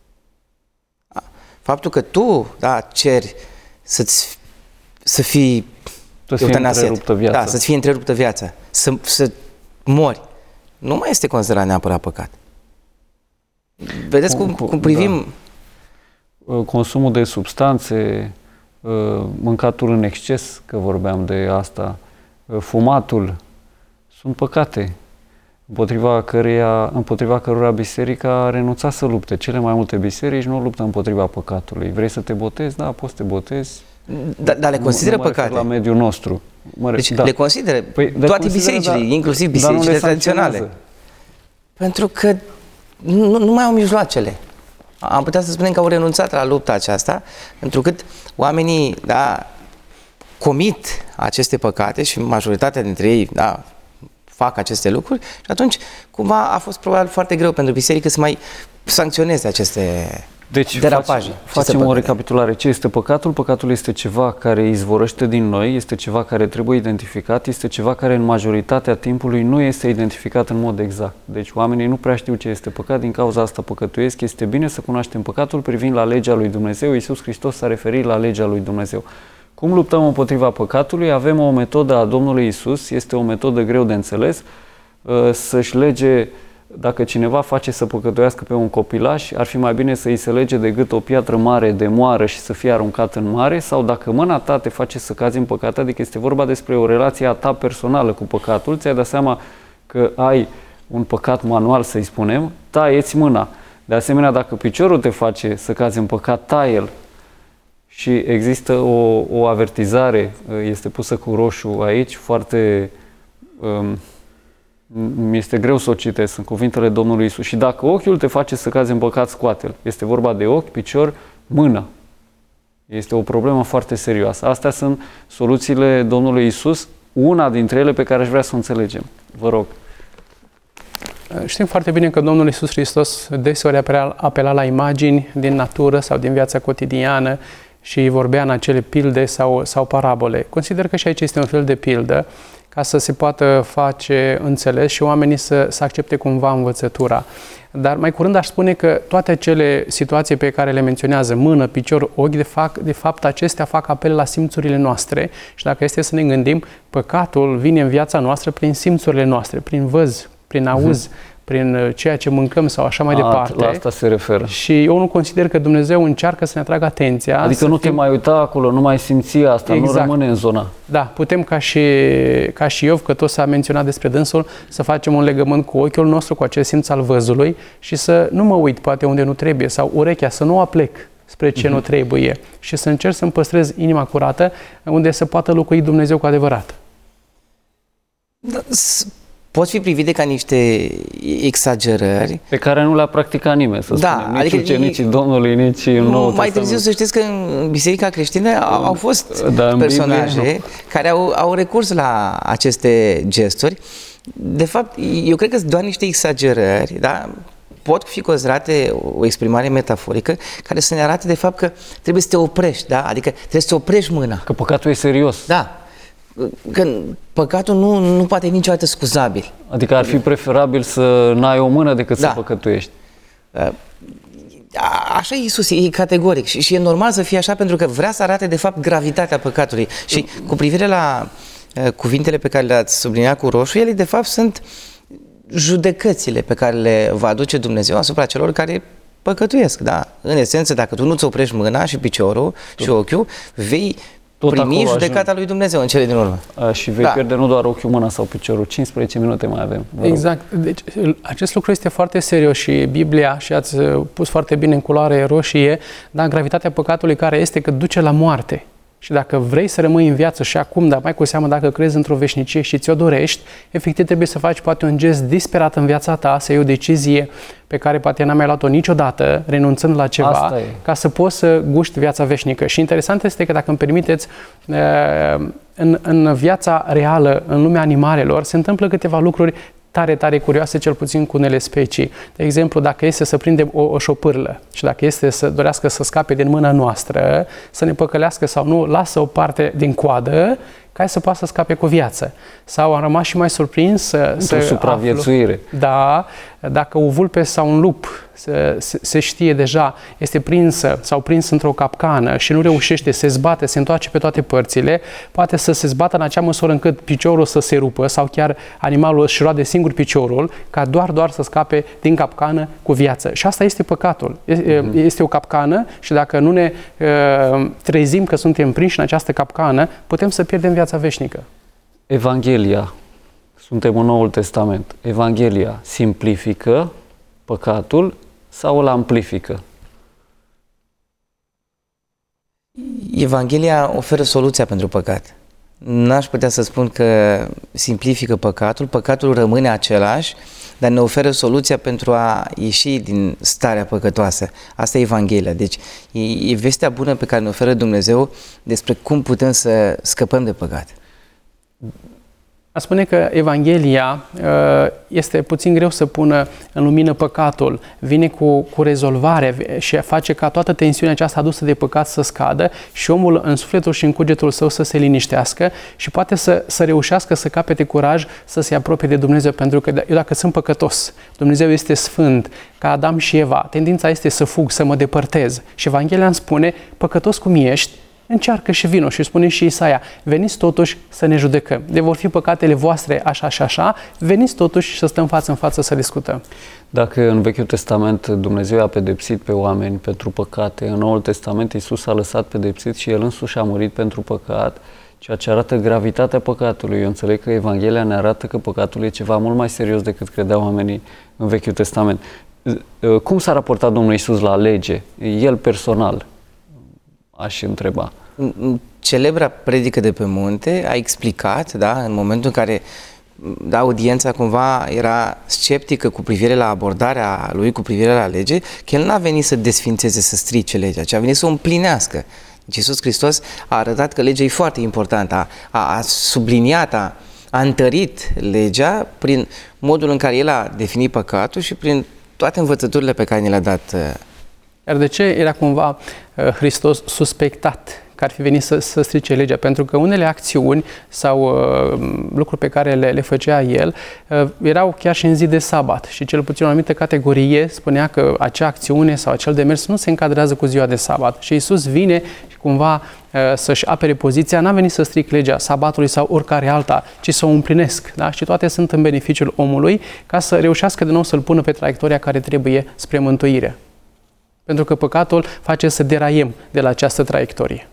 faptul că tu, da, ceri să-ți, să fii eutanasiat, da, să-ți fie întreruptă viața, să, să mori, nu mai este considerat neapărat păcat. Vedeți cum, cum, cum privim... Da. Consumul de substanțe, mâncatul în exces, că vorbeam de asta, fumatul, sunt păcate împotriva, căreia, împotriva cărora biserica a renunțat să lupte. Cele mai multe biserici nu luptă împotriva păcatului. Vrei să te botezi? Da, poți să te botezi. Dar da, le consideră nu, nu păcate? La mediul nostru. Mă deci da. le consideră, păi, toate bisericile, da, inclusiv bisericile tradiționale. Pentru că nu, nu mai au mijloacele. Am putea să spunem că au renunțat la lupta aceasta, pentru că oamenii, da, comit aceste păcate și majoritatea dintre ei, da, fac aceste lucruri și atunci cumva a fost probabil foarte greu pentru biserică să mai sancționeze aceste deci, derapaje. Facem, facem o recapitulare. Ce este păcatul? Păcatul este ceva care izvorăște din noi, este ceva care trebuie identificat, este ceva care în majoritatea timpului nu este identificat în mod exact. Deci oamenii nu prea știu ce este păcat, din cauza asta păcătuiesc. Este bine să cunoaștem păcatul privind la legea lui Dumnezeu. Iisus Hristos s-a referit la legea lui Dumnezeu. Cum luptăm împotriva păcatului? Avem o metodă a Domnului Iisus, este o metodă greu de înțeles, să-și lege. Dacă cineva face să păcătuiască pe un copilaș, ar fi mai bine să îi se lege de gât o piatră mare de moară și să fie aruncat în mare, sau dacă mâna ta te face să cazi în păcat, adică este vorba despre o relație a ta personală cu păcatul, ți-ai dat seama că ai un păcat manual, să-i spunem, taie-ți mâna. De asemenea, dacă piciorul te face să cazi în păcat, taie-l. Și există o, o avertizare, este pusă cu roșu aici, foarte... Um, mi este greu să o citesc, sunt cuvintele Domnului Iisus. Și dacă ochiul te face să cazi în păcat, scoate-l. Este vorba de ochi, picior, mână. Este o problemă foarte serioasă. Astea sunt soluțiile Domnului Iisus, una dintre ele pe care aș vrea să o înțelegem. Vă rog. Știm foarte bine că Domnul Iisus Hristos deseori apela la imagini din natură sau din viața cotidiană și vorbea în acele pilde sau, sau parabole. Consider că și aici este un fel de pildă ca să se poată face înțeles și oamenii să, să accepte cumva învățătura. Dar mai curând aș spune că toate acele situații pe care le menționează, mână, picior, ochi, de fapt, de fapt acestea fac apel la simțurile noastre și dacă este să ne gândim, păcatul vine în viața noastră prin simțurile noastre, prin văz, prin auz, uh-huh. prin ceea ce mâncăm sau așa mai A, departe. La asta se referă. Și eu nu consider că Dumnezeu încearcă să ne atragă atenția. Adică nu fim... te mai uita acolo, nu mai simți asta, exact. Nu rămâne în zona. Da, putem ca și, ca și Iov, că tot s-a menționat despre dânsul, să facem un legământ cu ochiul nostru, cu acest simț al văzului și să nu mă uit poate unde nu trebuie sau urechea, să nu o aplec spre ce uh-huh. nu trebuie și să încerc să-mi păstrez inima curată unde să poată locui Dumnezeu cu adevărat. Da, pot fi privite ca niște exagerări. Pe care nu le-a practicat nimeni, să da, spunem. Nici adică ucenicii Domnului, nici în Noul Mai târziu să știți că în Biserica Creștină au, au fost da, personaje Biblie, care au, au recurs la aceste gesturi. De fapt, eu cred că sunt doar niște exagerări, da? pot fi considerate o exprimare metaforică care să ne arate de fapt că trebuie să te oprești, da? Adică trebuie să te oprești mâna. Că păcatul e serios. Da. Că păcatul nu, nu poate niciodată scuzabil. Adică ar fi preferabil să n-ai o mână decât Da. să păcătuiești. A- Așa e Iisus, e categoric și, și e normal să fie așa pentru că vrea să arate de fapt gravitatea păcatului. Și cu privire la uh, cuvintele pe care le-ați subliniat cu roșu, ele de fapt sunt judecățile pe care le va aduce Dumnezeu asupra celor care păcătuiesc. Da? În esență, dacă tu nu-ți oprești mâna și piciorul și ochiul, vei Tot primi acolo judecata ajungi. lui Dumnezeu în cele din urmă. A, și vei Da. pierde nu doar ochiul, mâna sau piciorul. cincisprezece minute mai avem. Vă rog. Exact. Deci acest lucru este foarte serios și Biblia, și ați pus foarte bine în culoare roșie, da, gravitatea păcatului care este că duce la moarte. Și dacă vrei să rămâi în viață și acum, dar mai cu seamă dacă crezi într-o veșnicie și ți-o dorești, efectiv trebuie să faci poate un gest disperat în viața ta, să iei o decizie pe care poate n-am mai luat-o niciodată, renunțând la ceva, Asta e. ca să poți să guști viața veșnică. Și interesant este că, dacă îmi permiteți, în, în viața reală, în lumea animalelor, se întâmplă câteva lucruri tare, tare curioase, cel puțin cu unele specii. De exemplu, dacă este să prindem o, o șopârlă și dacă este să dorească să scape din mâna noastră, să ne păcălească sau nu, lasă o parte din coadă ca să poată să scape cu viață. Sau am rămas și mai surprins să, să supraviețuire. Aflu, da, dacă o vulpe sau un lup se, se, se știe deja, este prinsă sau prins într-o capcană și nu reușește, se zbate, se întoarce pe toate părțile, poate să se zbată în acea măsură încât piciorul să se rupă sau chiar animalul își roade singur piciorul, ca doar, doar să scape din capcană cu viață. Și asta este păcatul. Este o capcană și dacă nu ne uh, trezim că suntem prinși în această capcană, putem să pierdem viața veșnică. Evanghelia, suntem în Noul Testament, Evanghelia simplifică păcatul sau îl amplifică? Evanghelia oferă soluția pentru păcat. N-aș putea să spun că simplifică păcatul, păcatul rămâne același, dar ne oferă soluția pentru a ieși din starea păcătoasă. Asta e Evanghelia. Deci e, e vestea bună pe care ne oferă Dumnezeu despre cum putem să scăpăm de păcat. A spune că Evanghelia este puțin greu să pună în lumină păcatul, vine cu, cu rezolvare și face ca toată tensiunea aceasta adusă de păcat să scadă și omul în sufletul și în cugetul său să se liniștească și poate să, să reușească să capete curaj să se apropie de Dumnezeu, pentru că eu dacă sunt păcătos, Dumnezeu este sfânt, ca Adam și Eva, tendința este să fug, să mă depărtez. Și Evanghelia îmi spune, păcătos cum ești, încearcă și vino, și spune și Isaia, veniți totuși să ne judecăm. De vor fi păcatele voastre așa și așa, veniți totuși să stăm față în față să discutăm. Dacă în Vechiul Testament Dumnezeu a pedepsit pe oameni pentru păcate, în Noul Testament Iisus a lăsat pedepsit și El însuși a murit pentru păcat, ceea ce arată gravitatea păcatului. Eu înțeleg că Evanghelia ne arată că păcatul e ceva mult mai serios decât credeau oamenii în Vechiul Testament. Cum s-a raportat Domnul Iisus la lege? El personal, aș întreba. Celebra predică de pe munte a explicat, da, în momentul în care da, audiența cumva era sceptică cu privire la abordarea lui, cu privire la lege, că el n-a venit să desfințeze, să strice legea, ci a venit să o împlinească. Deci Iisus Hristos a arătat că legea e foarte importantă, a, a, a subliniat, a, a întărit legea prin modul în care el a definit păcatul și prin toate învățăturile pe care ne le-a dat. Iar de ce era cumva uh, Hristos suspectat că ar fi venit să, să strice legea? Pentru că unele acțiuni sau uh, lucruri pe care le, le făcea el uh, erau chiar și în zi de sabat și cel puțin o anumită categorie spunea că acea acțiune sau acel demers nu se încadrează cu ziua de sabat. Și Iisus vine și cumva uh, să-și apere poziția, n-a venit să stric legea sabatului sau oricare alta, ci să o împlinesc. Da? Și toate sunt în beneficiul omului ca să reușească de nou să-l pună pe traiectoria care trebuie spre mântuire. Pentru că păcatul face să deraiem de la această traiectorie.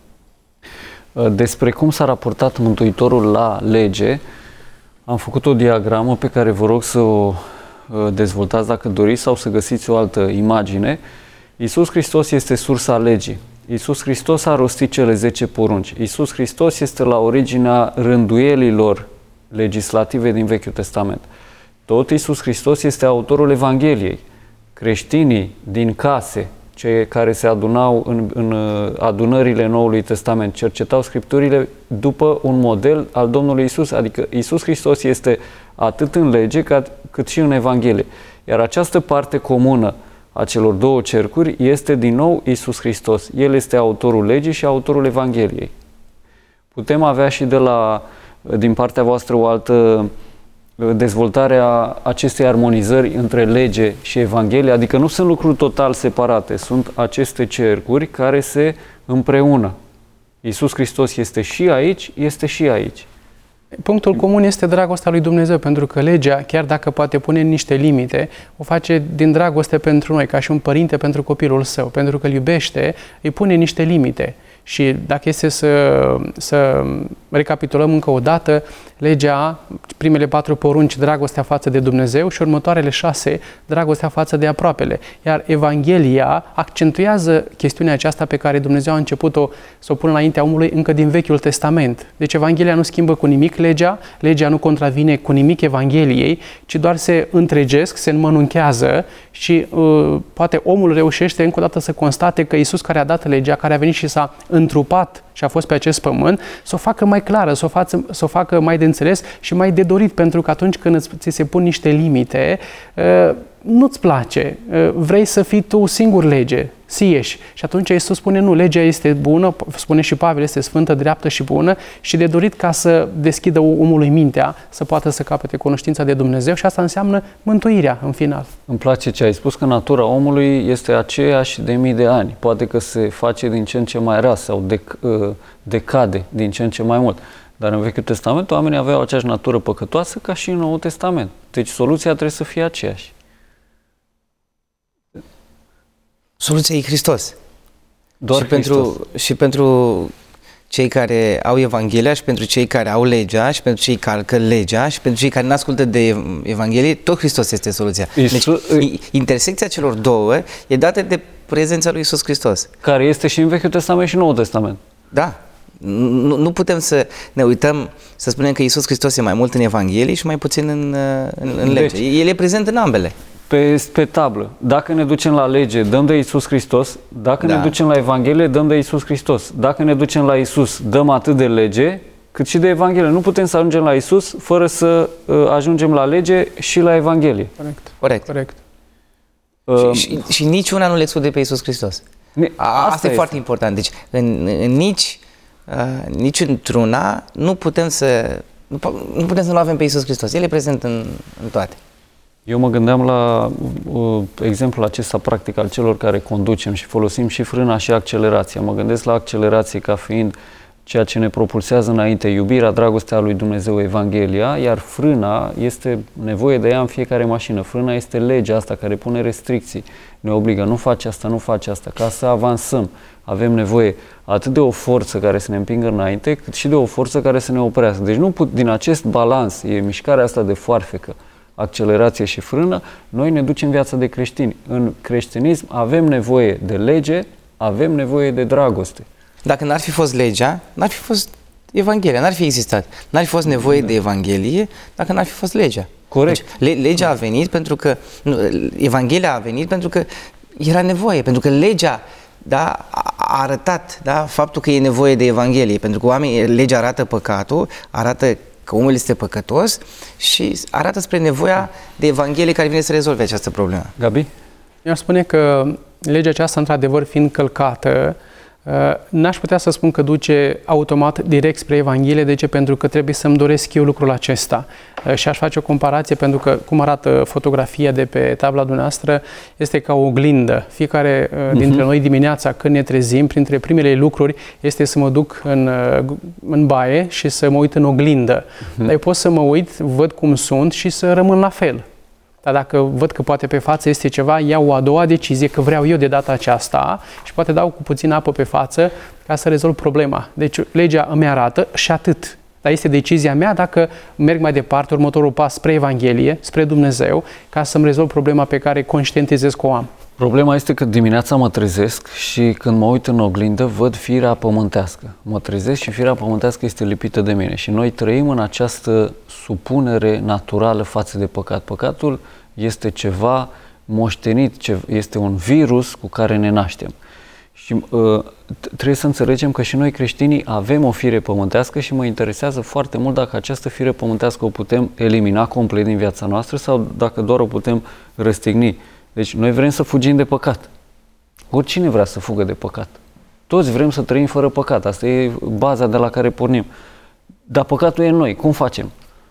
Despre cum s-a raportat Mântuitorul la lege, am făcut o diagramă pe care vă rog să o dezvoltați dacă doriți sau să găsiți o altă imagine. Iisus Hristos este sursa legii. Iisus Hristos a rostit cele zece porunci. Iisus Hristos este la originea rânduielilor legislative din Vechiul Testament. Tot Iisus Hristos este autorul Evangheliei. Creștinii din case, cei care se adunau în, în adunările Noului Testament, cercetau Scripturile după un model al Domnului Isus, adică Isus Hristos este atât în lege cât și în Evanghelie. Iar această parte comună a celor două cercuri este din nou Iisus Hristos. El este autorul legii și autorul Evangheliei. Putem avea și de la, din partea voastră o altă dezvoltare a acestei armonizări între lege și Evanghelie, adică nu sunt lucruri total separate, sunt aceste cercuri care se împreună. Iisus Hristos este și aici, este și aici. Punctul comun este dragostea lui Dumnezeu, pentru că legea, chiar dacă poate pune niște limite, o face din dragoste pentru noi, ca și un părinte pentru copilul său, pentru că îl iubește, îi pune niște limite. Și dacă este să, să recapitulăm încă o dată, legea, primele patru porunci, dragostea față de Dumnezeu și următoarele șase, dragostea față de aproapele. Iar Evanghelia accentuează chestiunea aceasta pe care Dumnezeu a început-o să o pună înaintea omului încă din Vechiul Testament. Deci Evanghelia nu schimbă cu nimic legea, legea nu contravine cu nimic Evangheliei, ci doar se întregesc, se înmănunchează și uh, poate omul reușește încă o dată să constate că Iisus, care a dat legea, care a venit și s-a întrupat și a fost pe acest pământ, să o facă mai clară, să o, față, să o facă mai de înțeles și mai de dorit, pentru că atunci când îți, ți se pun niște limite, uh, nu-ți place, uh, vrei să fii tu singur lege, sieși. Și atunci Iisus spune, nu, legea este bună, spune și Pavel, este sfântă, dreaptă și bună și de dorit ca să deschidă omului mintea, să poată să capete cunoștința de Dumnezeu și asta înseamnă mântuirea în final. Îmi place ce ai spus, că natura omului este aceeași de mii de ani. Poate că se face din ce în ce mai rea sau dec, decade din ce în ce mai mult. Dar în Vechiul Testament oamenii aveau aceeași natură păcătoasă ca și în Noul Testament. Deci soluția trebuie să fie aceeași. Soluția e Hristos. Doar și, Hristos. pentru, și pentru cei care au Evanghelia și pentru cei care au legea și pentru cei care calcă legea și pentru cei care nu ascultă de Evanghelie, tot Hristos este soluția. Iisus, deci intersecția celor două e dată de prezența lui Iisus Hristos. Care este și în Vechiul Testament și în Noul Testament. Da. Nu, nu putem să ne uităm, să spunem că Iisus Hristos e mai mult în Evanghelie și mai puțin în, în, în lege. Deci, El e prezent în ambele. Pe, pe tablă. Dacă ne ducem la lege, dăm de Iisus Hristos. Dacă da. ne ducem la Evanghelie, dăm de Iisus Hristos. Dacă ne ducem la Iisus, dăm atât de lege, cât și de Evanghelie. Nu putem să ajungem la Iisus fără să uh, ajungem la lege și la Evanghelie. Corect. Corect. Corect. Uh, și, și, și niciuna nu le exclude pe Iisus Hristos. Ne, asta, asta e este foarte important. Deci, în, în nici, uh, nici într-una nu putem să nu, nu putem să nu avem pe Iisus Hristos. El e prezent în, în toate. Eu mă gândeam la uh, exemplul acesta practic al celor care conducem și folosim și frâna și accelerația. Mă gândesc la accelerație ca fiind ceea ce ne propulsează înainte, iubirea, dragostea lui Dumnezeu, Evanghelia, iar frâna este nevoie de ea în fiecare mașină. Frâna este legea asta care pune restricții, ne obligă, nu faci asta, nu faci asta, ca să avansăm. Avem nevoie atât de o forță care să ne împingă înainte, cât și de o forță care să ne oprească. Deci nu put, din acest balans, e mișcarea asta de foarfecă, accelerație și frână, noi ne ducem viața de creștini. În creștinism avem nevoie de lege, avem nevoie de dragoste. Dacă n-ar fi fost legea, n-ar fi fost Evanghelia, n-ar fi existat. N-ar fi fost nevoie de Evanghelie dacă n-ar fi fost legea. Corect. Deci, le, legea a venit pentru că, nu, Evanghelia a venit pentru că era nevoie, pentru că legea, da, a arătat, da, faptul că e nevoie de Evanghelie, pentru că oamenii, legea arată păcatul, arată că omul este păcătos și arată spre nevoia de Evanghelie care vine să rezolve această problemă. Gabi? Eu aș spune că legea aceasta, într-adevăr, fiind călcată, n-aș putea să spun că duce automat direct spre Evanghelie. De ce? Pentru că trebuie să-mi doresc eu lucrul acesta. Și aș face o comparație, pentru că cum arată fotografia de pe tabla dumneavoastră, este ca o oglindă. Fiecare uh-huh. dintre noi dimineața, când ne trezim, printre primele lucruri este să mă duc în, în baie și să mă uit în oglindă. Uh-huh. Dar eu pot să mă uit, văd cum sunt și să rămân la fel. Dar dacă văd că poate pe față este ceva, iau o a doua decizie, că vreau eu de data aceasta și poate dau cu puțin apă pe față ca să rezolv problema. Deci legea îmi arată și atât. Dar este decizia mea dacă merg mai departe, următorul pas spre Evanghelie, spre Dumnezeu, ca să-mi rezolv problema pe care conștientizez că o am. Problema este că dimineața mă trezesc și când mă uit în oglindă văd firea pământească. Mă trezesc și firea pământească este lipită de mine și noi trăim în această supunere naturală față de păcat. Păcatul este ceva moștenit, este un virus cu care ne naștem. Și uh, trebuie să înțelegem că și noi creștinii avem o fire pământească și mă interesează foarte mult dacă această fire pământească o putem elimina complet din viața noastră sau dacă doar o putem răstigni. Deci noi vrem să fugim de păcat. Oricine vrea să fugă de păcat. Toți vrem să trăim fără păcat. Asta e baza de la care pornim. Dar păcatul e în noi. Cum facem?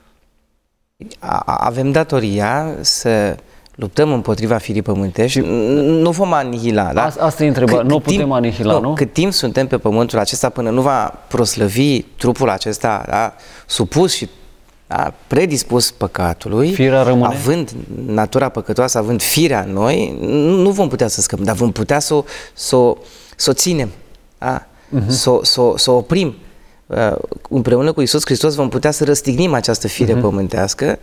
Avem datoria să luptăm împotriva firii pământești. Nu vom anihila. Da? Asta e întrebarea. Nu putem timp, anihila, nu, nu? Cât timp suntem pe pământul acesta, până nu va proslăvi trupul acesta, da, supus și da, predispus păcatului, firea rămâne, având natura păcătoasă, având firea în noi, nu vom putea să scăpăm, dar vom putea să o să, să ținem, da? uh-huh. să, să, să o oprim. Împreună cu Iisus Hristos vom putea să răstignim această fire uh-huh. pământească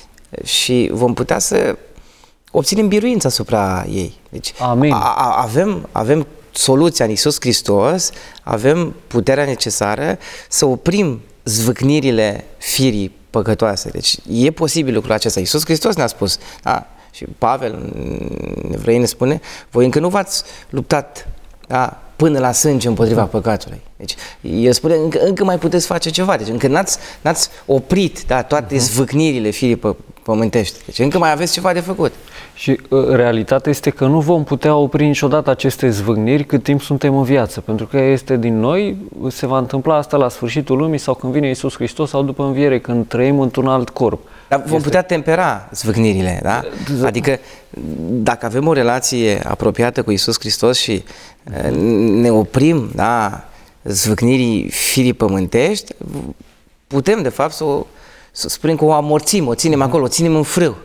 și vom putea să obținem biruința asupra ei. Deci Amin. A, a, avem, avem soluția în Iisus Hristos, avem puterea necesară să oprim zvâcnirile firii păcătoase. Deci e posibil lucrul acesta. Iisus Hristos ne-a spus, da? Și Pavel în Evrei ne spune, voi încă nu v-ați luptat, da, până la sânge împotriva păcatului. Deci el spune, încă, încă mai puteți face ceva. Deci încă n-ați, n-ați oprit, da, toate uh-huh. zvâcnirile firii pă, pământești. Deci încă mai aveți ceva de făcut. Și uh, realitatea este că nu vom putea opri niciodată aceste zvâcniri cât timp suntem în viață, pentru că este din noi, se va întâmpla asta la sfârșitul lumii sau când vine Iisus Hristos sau după înviere, când trăim într-un alt corp. Dar vom este... putea tempera zvâcnirile, da? Adică dacă avem o relație apropiată cu Iisus Hristos și uh, ne oprim, da, zvâcnirii firii pământești, putem de fapt să o, să spunem că o amorțim, o ținem acolo, o ținem în frâu.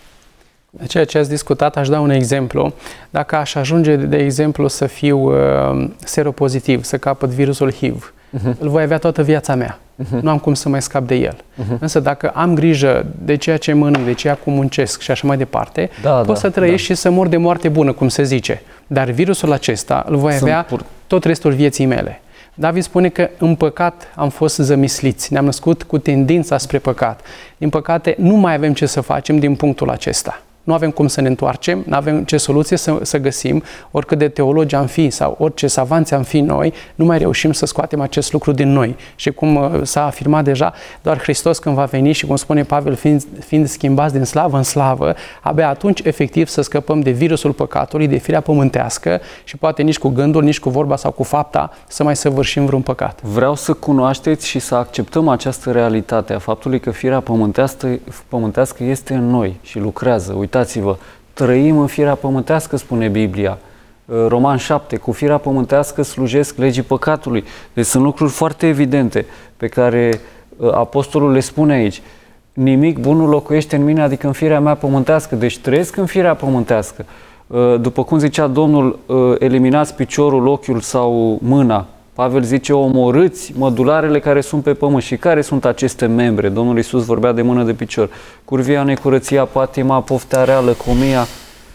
De ceea ce ați discutat, aș da un exemplu. Dacă aș ajunge, de exemplu, să fiu uh, seropozitiv, să capăt virusul H I V, uh-huh. îl voi avea toată viața mea. Uh-huh. Nu am cum să mai scap de el. Uh-huh. Însă dacă am grijă de ceea ce mănânc, de ceea cum muncesc și așa mai departe, da, pot da, să trăiesc da. și să mor de moarte bună, cum se zice. Dar virusul acesta îl voi Sunt avea pur... tot restul vieții mele. David spune că în păcat am fost zămisliți, ne-am născut cu tendința spre păcat. Din păcate, nu mai avem ce să facem din punctul acesta. Nu avem cum să ne întoarcem, nu avem ce soluție să, să găsim, oricât de teologi am fi sau orice savanți am fi noi, nu mai reușim să scoatem acest lucru din noi. Și cum uh, s-a afirmat deja, doar Hristos când va veni și cum spune Pavel, fiind, fiind schimbați din slavă în slavă, abia atunci efectiv să scăpăm de virusul păcatului, de firea pământească și poate nici cu gândul, nici cu vorba sau cu fapta să mai săvârșim vreun păcat. Vreau să cunoașteți și să acceptăm această realitate a faptului că firea pământească, pământească este în noi și lucrează. Uitați-vă, trăim în firea pământească, spune Biblia. Roman șapte, cu firea pământească slujesc legii păcatului. Deci sunt lucruri foarte evidente pe care apostolul le spune aici. Nimic bun nu locuiește în mine, adică în firea mea pământească. Deci trăiesc în firea pământească. După cum zicea Domnul, eliminați piciorul, ochiul sau mâna. Pavel zice, omorâți mădularele care sunt pe pământ. Și care sunt aceste membre? Domnul Iisus vorbea de mână, de picior. Curvia, necurăția, patima, poftea rea, lăcomia.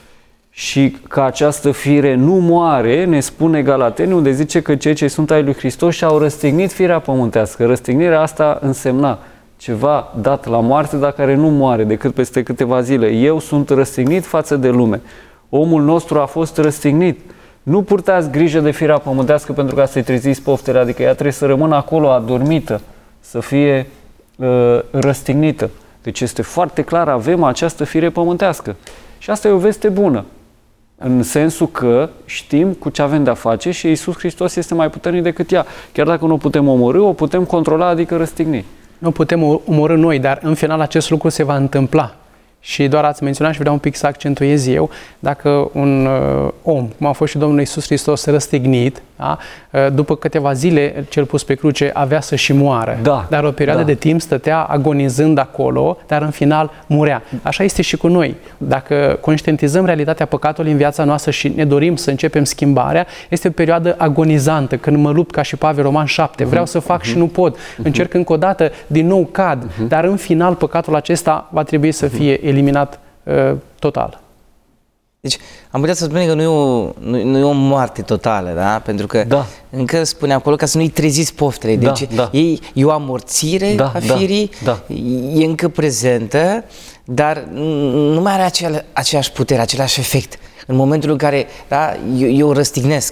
Și că această fire nu moare, ne spune Galateni, unde zice că cei ce sunt ai lui Hristos și-au răstignit firea pământească. Răstignirea asta însemna ceva dat la moarte, dar care nu moare decât peste câteva zile. Eu sunt răstignit față de lume. Omul nostru a fost răstignit. Nu purtați grijă de firea pământească pentru ca să-i treziți poftele, adică ea trebuie să rămână acolo adormită, să fie uh, răstignită. Deci este foarte clar, avem această fire pământească. Și asta e o veste bună, în sensul că știm cu ce avem de-a face și Iisus Hristos este mai puternic decât ea. Chiar dacă nu o putem omorî, o putem controla, adică răstigni. Nu putem omorî noi, dar în final acest lucru se va întâmpla. Și doar ați menționat și vreau un pic să accentuez eu, dacă un uh, om, cum a fost și Domnul Iisus Hristos, răstignit, da? uh, după câteva zile, cel pus pe cruce, avea să și moară. Da, dar o perioadă da. de timp stătea agonizând acolo, dar în final murea. Așa este și cu noi. Dacă conștientizăm realitatea păcatului în viața noastră și ne dorim să începem schimbarea, este o perioadă agonizantă, când mă lupt ca și Pavel, Roman șapte, vreau să fac uh-huh. și nu pot, uh-huh. încerc încă o dată, din nou cad, uh-huh. dar în final păcatul acesta va trebui să fie eliminat uh, total. Deci am putea să spunem că nu e o, nu, nu e o moarte totală, da? Pentru că da. încă spune acolo ca să nu-i treziți poftele. Deci da, da. E, e o amorțire da, a firii, da, da. e încă prezentă, dar nu mai are acea, aceeași putere, același efect. În momentul în care da, eu, eu răstignesc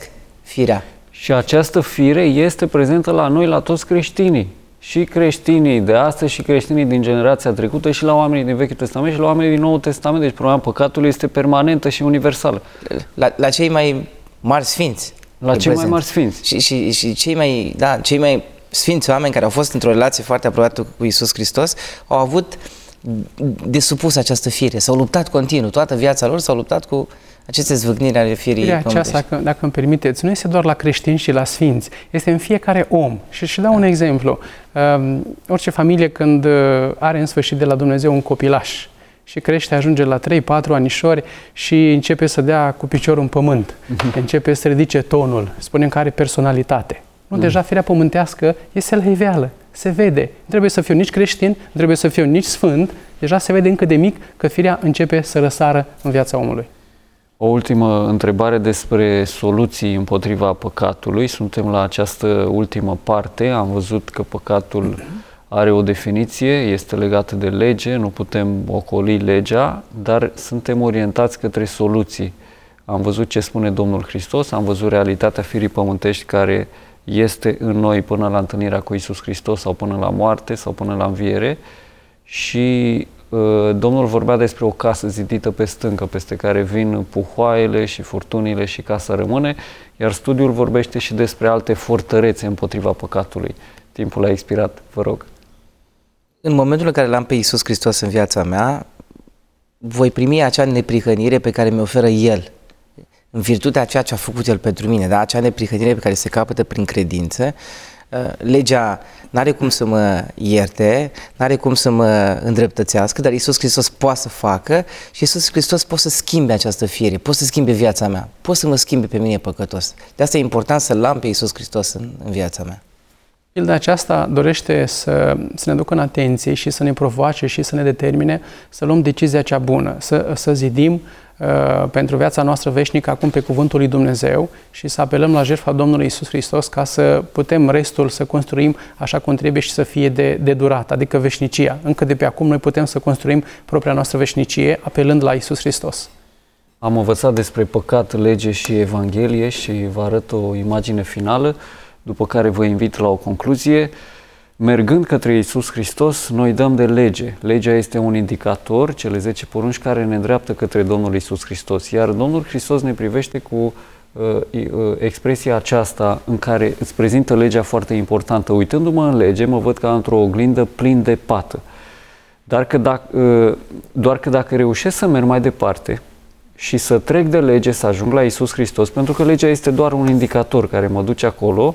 firea. Și această fire este prezentă la noi, la toți creștinii. Și creștinii de astăzi și creștinii din generația trecută și la oamenii din Vechiul Testament și la oamenii din Noul Testament. Deci problema păcatului este permanentă și universală. La, la cei mai mari sfinți. La cei mai mari sfinți. Și, și, și cei, mai, da, cei mai sfinți oameni care au fost într-o relație foarte apropiată cu Iisus Hristos au avut de supus această fire. S-au luptat continuu. Toată viața lor s-au luptat cu aceste zvâcniri ale firii pământești. Aceasta, dacă, dacă îmi permiteți, nu este doar la creștini și la sfinți, este în fiecare om. Și și dau un exemplu. Uh, orice familie când are în sfârșit de la Dumnezeu un copilaș și crește, ajunge la trei patru anișori și începe să dea cu piciorul în pământ, uh-huh. începe să ridice tonul, spunem că are personalitate. Nu, uh-huh. deja firea pământească este la iveală, se vede. Nu trebuie să fiu nici creștin, nu trebuie să fiu nici sfânt, deja se vede încă de mic că firea începe să răsară în viața omului. O ultimă întrebare despre soluții împotriva păcatului. Suntem la această ultimă parte. Am văzut că păcatul are o definiție, este legată de lege, nu putem ocoli legea, dar suntem orientați către soluții. Am văzut ce spune Domnul Hristos, am văzut realitatea firii pământești care este în noi până la întâlnirea cu Iisus Hristos sau până la moarte sau până la înviere și Domnul vorbea despre o casă zidită pe stâncă, peste care vin puhoaiele și furtunile și casa rămâne, iar studiul vorbește și despre alte fortărețe împotriva păcatului. Timpul a expirat, vă rog. În momentul în care l-am pe Iisus Hristos în viața mea, voi primi acea neprihănire pe care mi-o oferă El, în virtutea ceea ce a făcut El pentru mine, da? Acea neprihănire pe care se capătă prin credință. Legea n-are cum să mă ierte, n-are cum să mă îndreptățească, dar Iisus Hristos poate să facă și Iisus Hristos poate să schimbe această fire, poate să schimbe viața mea, poate să mă schimbe pe mine păcătos. De asta e important să-L am pe Iisus Hristos în, în viața mea. Pilda aceasta dorește să, să ne ducă în atenție și să ne provoace și să ne determine să luăm decizia cea bună, să, să zidim uh, pentru viața noastră veșnică acum pe cuvântul lui Dumnezeu și să apelăm la jertfa Domnului Iisus Hristos ca să putem restul să construim așa cum trebuie și să fie de, de durat, adică veșnicia. Încă de pe acum noi putem să construim propria noastră veșnicie apelând la Iisus Hristos. Am învățat despre păcat, lege și Evanghelie și vă arăt o imagine finală, după care vă invit la o concluzie. Mergând către Iisus Hristos, noi dăm de lege. Legea este un indicator, cele zece porunci care ne îndreaptă către Domnul Iisus Hristos. Iar Domnul Hristos ne privește cu uh, uh, expresia aceasta în care îți prezintă legea foarte importantă. Uitându-mă în lege, mă văd ca într-o oglindă plin de pată. Dar că dacă, uh, doar că dacă reușesc să merg mai departe și să trec de lege, să ajung la Iisus Hristos, pentru că legea este doar un indicator care mă duce acolo,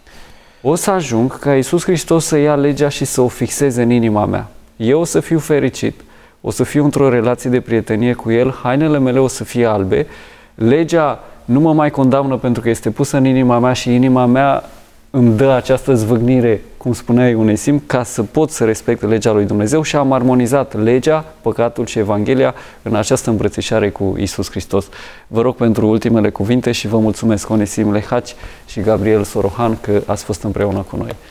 o să ajung ca Iisus Hristos să ia legea și să o fixeze în inima mea. Eu o să fiu fericit, o să fiu într-o relație de prietenie cu El, hainele mele o să fie albe, legea nu mă mai condamnă pentru că este pusă în inima mea și inima mea îmi dă această zvâgnire, cum spunea Ionesim, ca să pot să respect legea lui Dumnezeu și am armonizat legea, păcatul și Evanghelia în această îmbrățișare cu Iisus Hristos. Vă rog pentru ultimele cuvinte și vă mulțumesc, Onesim Lehaci și Gabriel Sorohan, că ați fost împreună cu noi.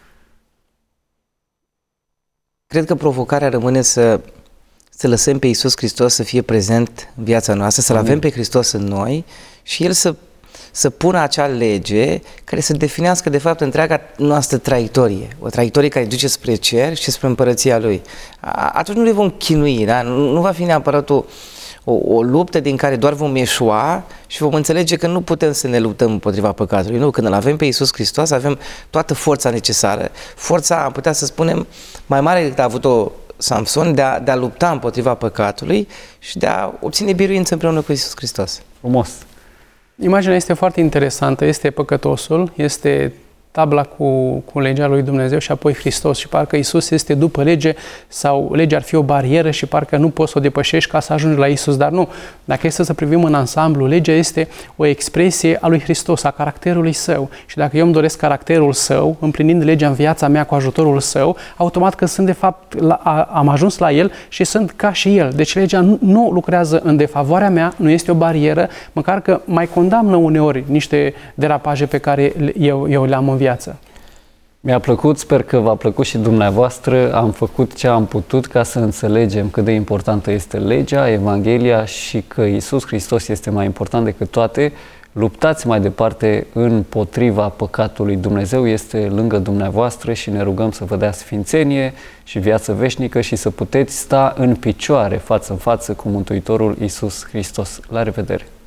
Cred că provocarea rămâne să, să lăsăm pe Iisus Hristos să fie prezent în viața noastră, să-L avem pe Hristos în noi și El să să pună acea lege care să definească de fapt întreaga noastră traiectorie, o traiectorie care duce spre cer și spre împărăția Lui. Atunci nu le vom chinui, da? Nu va fi neapărat o, o, o luptă din care doar vom eșua și vom înțelege că nu putem să ne luptăm împotriva păcatului. Nu, când îl avem pe Iisus Hristos, avem toată forța necesară. Forța, am putea să spunem, mai mare decât a avut-o Samson, de a, de a lupta împotriva păcatului și de a obține biruință împreună cu Iisus Hristos. Frumos! Imaginea este foarte interesantă, este păcătosul, este tabla cu, cu legea lui Dumnezeu și apoi Hristos și parcă Iisus este după lege sau legea ar fi o barieră și parcă nu poți să o depășești ca să ajungi la Iisus, dar nu. Dacă este să privim în ansamblu, legea este o expresie a lui Hristos, a caracterului Său și dacă eu îmi doresc caracterul Său, împlinind legea în viața mea cu ajutorul Său, automat că sunt de fapt, la, a, am ajuns la El și sunt ca și El. Deci legea nu, nu lucrează în defavoarea mea, nu este o barieră, măcar că mai condamnă uneori niște derapaje pe care eu, eu le-am în viață. Mi-a plăcut, sper că v-a plăcut și dumneavoastră. Am făcut ce am putut ca să înțelegem cât de importantă este legea, Evanghelia și că Iisus Hristos este mai important decât toate. luptați mai departe împotriva păcatului. Dumnezeu este lângă dumneavoastră și ne rugăm să vă dea sfințenie și viață veșnică și să puteți sta în picioare față în față cu Mântuitorul Iisus Hristos. La revedere!